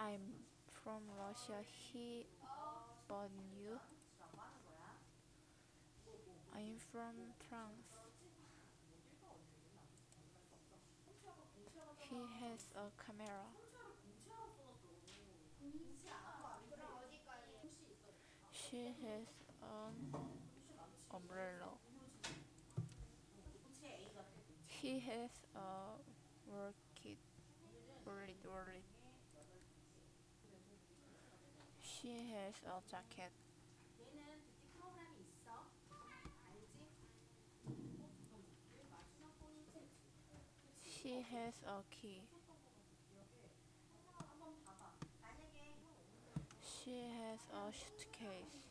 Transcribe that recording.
I'm from Russia. He born you. I'm from France. He has a camera. She has an umbrella. He has a work kit. Worried. She has a jacket. She has a key. She has a suitcase.